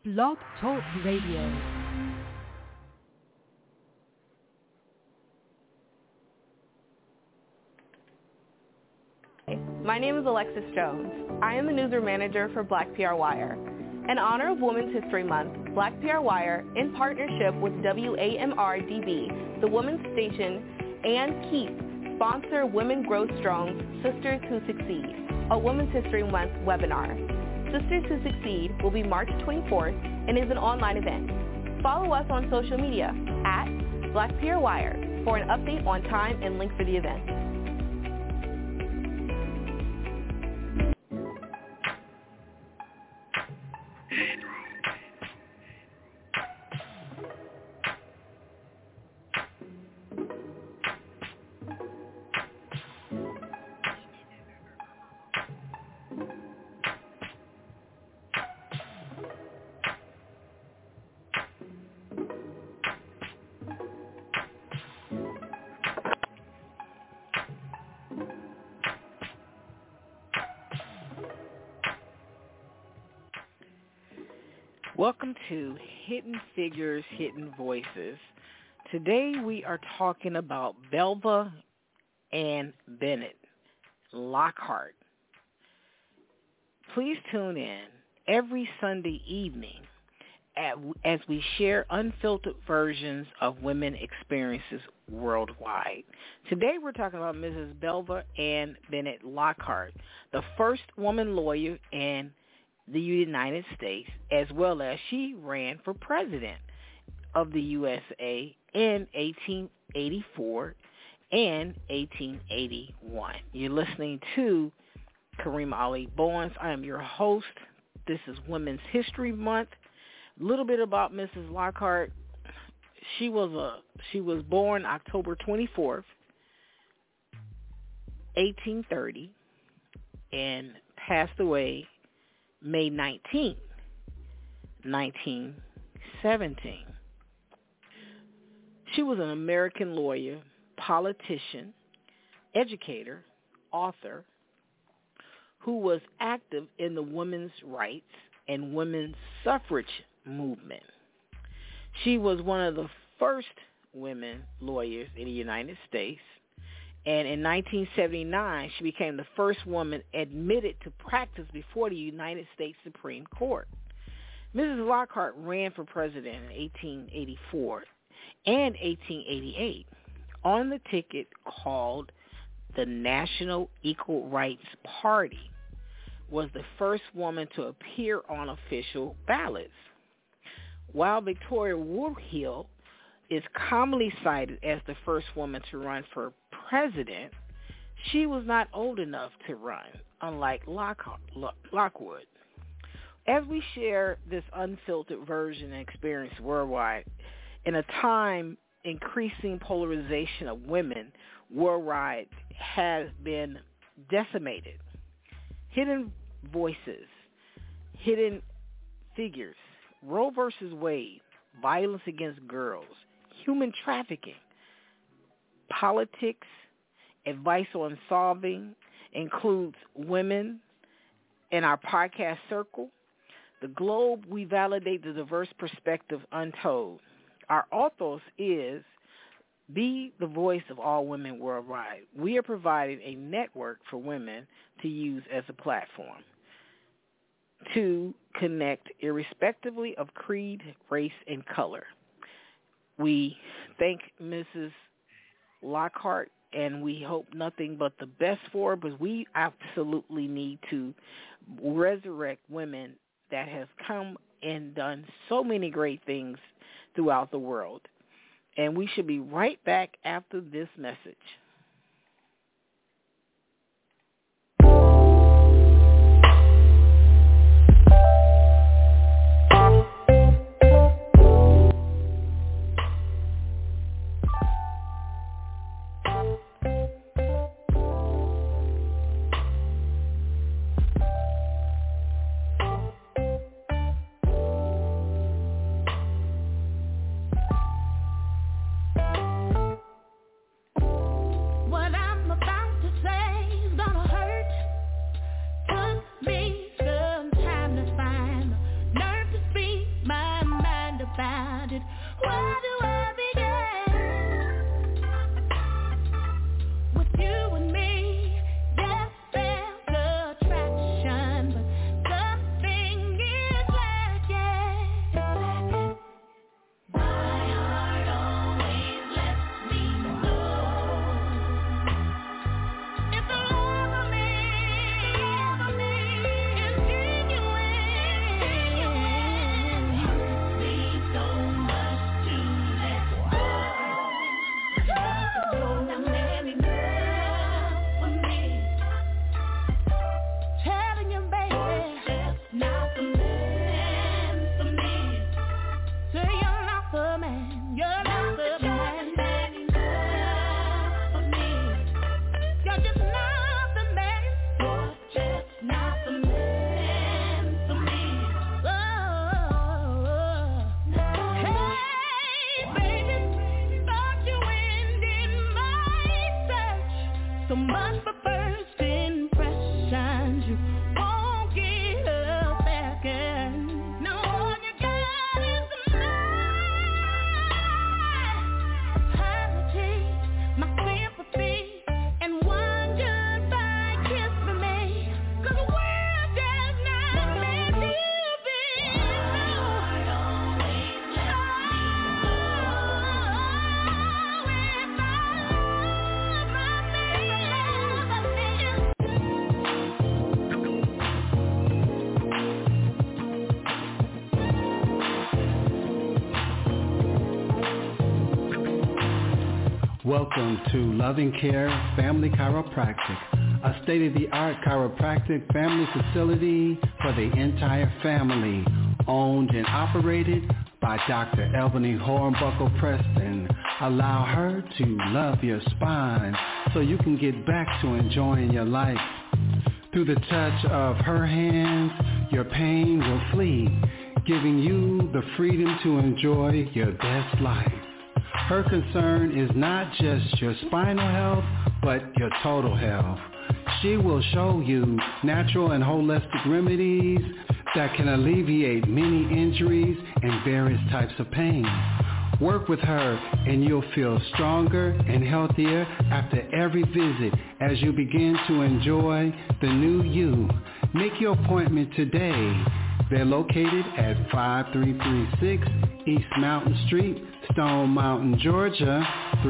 Blog Talk Radio. My name is Alexis Jones. I am the newsroom manager for Black PR Wire. In honor of Women's History Month, Black PR Wire, in partnership with WAMR-DB, the Women's Station, and KEEP, sponsor Women Grow Strong's Sisters Who Succeed, a Women's History Month webinar. Sisters Who Succeed will be March 24th and is an online event. Follow us on social media at Black PR Wire for an update on time and link for the event. Welcome to Hidden Figures, Hidden Voices. Today we are talking about Belva Ann Bennett Lockhart. Please tune in every Sunday evening as we share unfiltered versions of women experiences worldwide. Today we're talking about Mrs. Belva Ann Bennett Lockhart, the first woman lawyer in the United States, as well as she ran for president of the USA in 1884 and 1881. You're listening to Karima Ali Bowens. I am your host. This is Women's History Month. A little bit about Mrs. Lockhart. She was born October 24th, 1830, and passed away May 19, 1917. She was an American lawyer, politician, educator, author, who was active in the women's rights and women's suffrage movement. She was one of the first women lawyers in the United States. And in 1979, she became the first woman admitted to practice before the United States Supreme Court. Mrs. Lockhart ran for president in 1884 and 1888 on the ticket called the National Equal Rights Party, was the first woman to appear on official ballots. While Victoria Woodhull is commonly cited as the first woman to run for president, she was not old enough to run, unlike Lockwood. As we share this unfiltered version and experience worldwide, in a time increasing polarization of women worldwide has been decimated. Hidden voices, hidden figures, Roe versus Wade, violence against girls, human trafficking, politics, advice on solving includes women in our podcast circle. The globe, we validate the diverse perspective untold. Our authors is Be the Voice of All Women Worldwide. We are providing a network for women to use as a platform to connect irrespectively of creed, race, and color. We thank Mrs. Lockhart, and we hope nothing but the best for her, but we absolutely need to resurrect women that have come and done so many great things throughout the world. And we should be right back after this message. Welcome to Loving Care Family Chiropractic, a state-of-the-art chiropractic family facility for the entire family, owned and operated by Dr. Albany Hornbuckle Preston. Allow her to love your spine so you can get back to enjoying your life. Through the touch of her hands, your pain will flee, giving you the freedom to enjoy your best life. Her concern is not just your spinal health, but your total health. She will show you natural and holistic remedies that can alleviate many injuries and various types of pain. Work with her and you'll feel stronger and healthier after every visit as you begin to enjoy the new you. Make your appointment today. They're located at 5336 East Mountain Street, Stone Mountain, Georgia,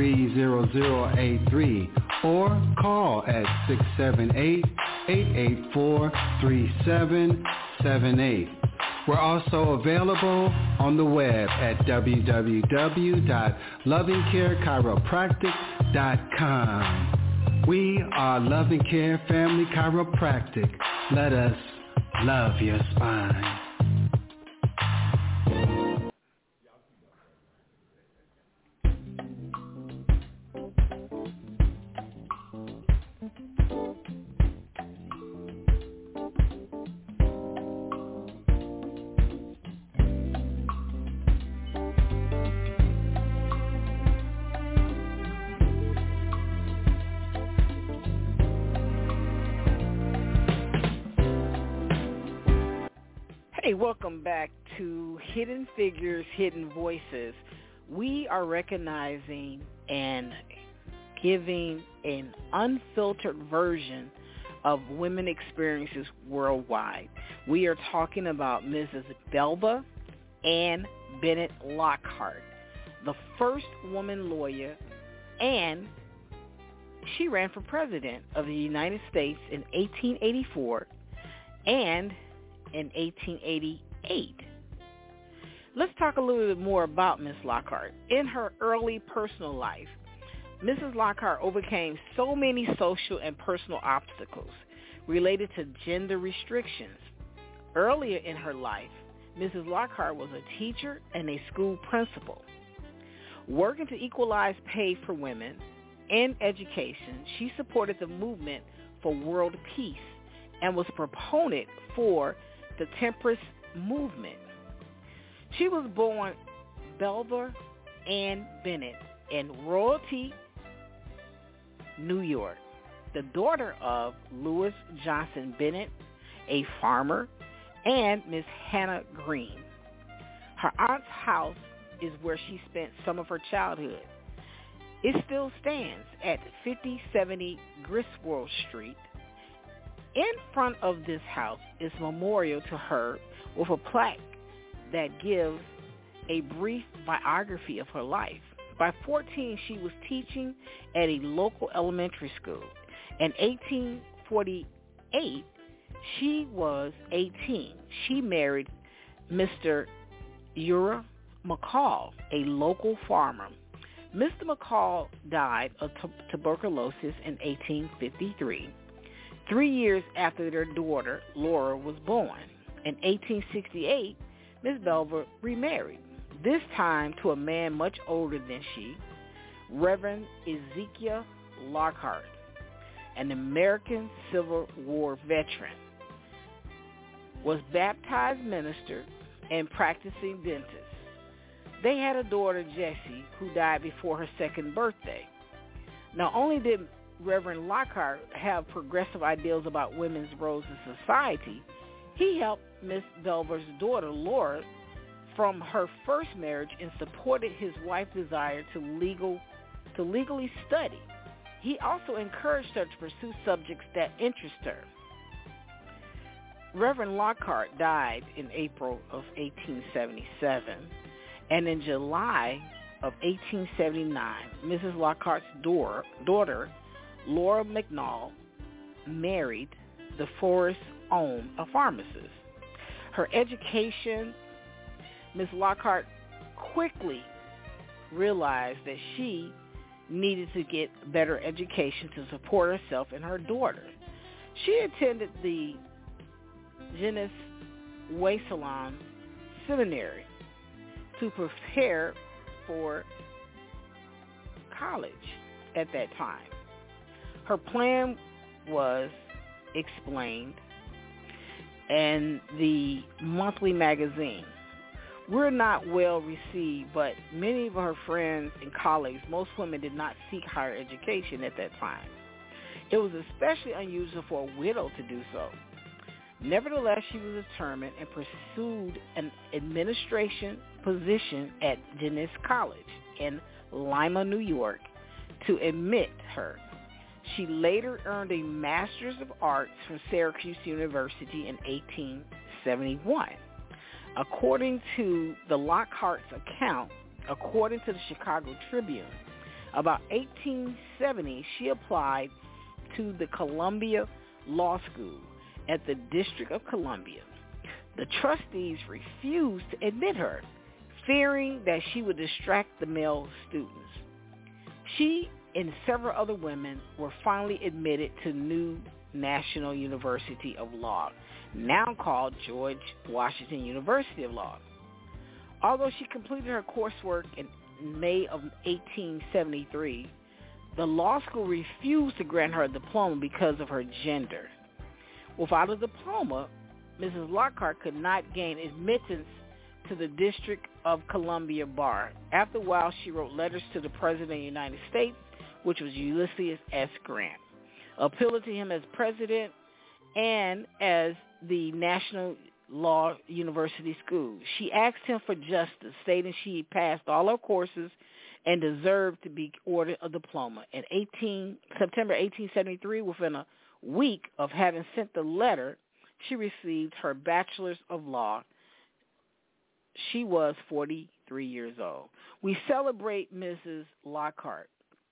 30083, or call at 678-884-3778. We're also available on the web at www.lovingcarechiropractic.com. We are Loving Care Family Chiropractic. Let us love your spine. Hey, welcome back to Hidden Figures, Hidden Voices. We are recognizing and giving an unfiltered version of women experiences worldwide. We are talking about Mrs. Belva Ann Bennett Lockhart, the first woman lawyer, and she ran for president of the United States in 1884 and in 1888. Let's talk a little bit more about Ms. Lockhart. In her early personal life, Mrs. Lockhart overcame so many social and personal obstacles related to gender restrictions. Earlier in her life, Mrs. Lockhart was a teacher and a school principal. Working to equalize pay for women in education, she supported the movement for world peace and was a proponent for the temperance movement. She was born Belva Ann Bennett in Royalty, New York, the daughter of Louis Johnson Bennett, a farmer, and Miss Hannah Green. Her aunt's house is where she spent some of her childhood. It still stands at 5070 Griswold Street. In front of this house is a memorial to her with a plaque that gives a brief biography of her life. By 14, she was teaching at a local elementary school. In 1848, she was 18. She married Mr. Uriah McCall, a local farmer. Mr. McCall died of tuberculosis in 1853. 3 years after their daughter, Laura, was born. In 1868, Miss Belva remarried, this time to a man much older than she, Reverend Ezekiel Lockhart, an American Civil War veteran, was baptized minister and practicing dentist. They had a daughter, Jessie, who died before her second birthday. Not only did Reverend Lockhart have progressive ideals about women's roles in society, he helped Miss Belva's daughter, Laura, from her first marriage and supported his wife's desire to legally study. He also encouraged her to pursue subjects that interest her. Reverend Lockhart died in April of 1877, and in July of 1879, Mrs. Lockhart's daughter, Laura McNall, married DeForest Ohm, a pharmacist. Her education, Ms. Lockhart quickly realized that she needed to get better education to support herself and her daughter. She attended the Jeunesse Wesleyan Seminary to prepare for college at that time. Her plan was explained in the monthly magazine. We're not well received, but many of her friends and colleagues, most women did not seek higher education at that time. It was especially unusual for a widow to do so. Nevertheless, she was determined and pursued an administration position at Jeunesse College in Lima, New York, to admit her. She later earned a Master's of Arts from Syracuse University in 1871. According to the Lockhart's account, according to the Chicago Tribune, about 1870, she applied to the Columbia Law School at the District of Columbia. The trustees refused to admit her, fearing that she would distract the male students. She and several other women were finally admitted to New National University of Law, now called George Washington University of Law. Although she completed her coursework in May of 1873, the law school refused to grant her a diploma because of her gender. Without a diploma, Mrs. Lockhart could not gain admittance to the District of Columbia Bar. After a while, she wrote letters to the President of the United States, which was Ulysses S. Grant, appealing to him as president and as the National Law University School. She asked him for justice, stating she passed all her courses and deserved to be awarded a diploma. In September 1873, within a week of having sent the letter, she received her Bachelor's of Law. She was 43 years old. We celebrate Mrs. Lockhart.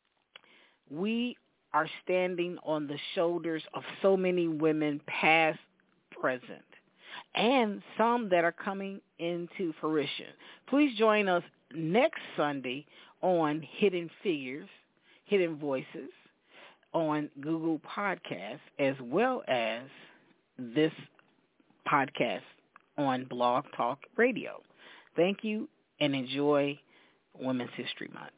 We are standing on the shoulders of so many women, past, present, and some that are coming into fruition. Please join us next Sunday on Hidden Figures, Hidden Voices on Google Podcasts, as well as this podcast on Blog Talk Radio. Thank you and enjoy Women's History Month.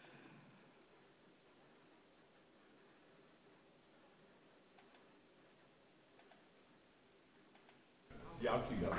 Yeah, I'll keep up.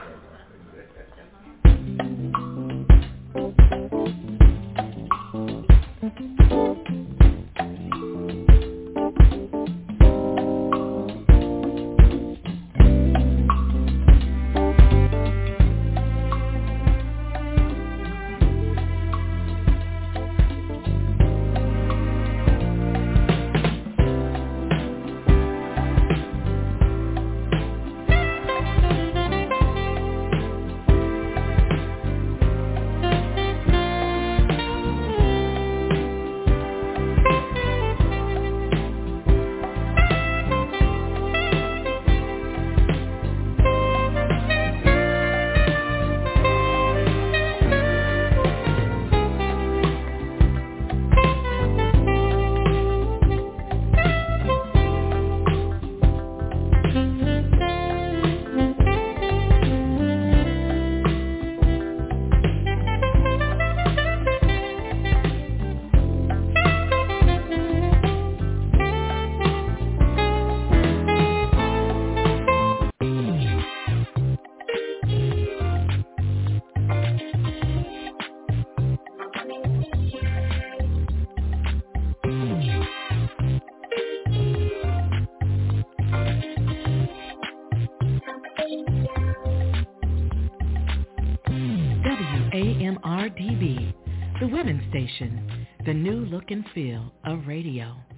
WAMR-DB, the Women's Station, the new look and feel of radio.